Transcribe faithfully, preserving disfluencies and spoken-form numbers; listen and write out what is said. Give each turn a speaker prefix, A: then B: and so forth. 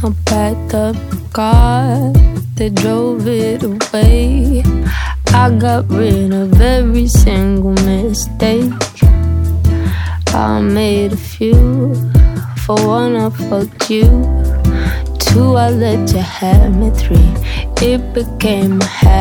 A: I packed up the car that drove it away. I got rid of every single mistake. I made a few. For one, I fucked you. Two, I let you have me. Three, it became a habit.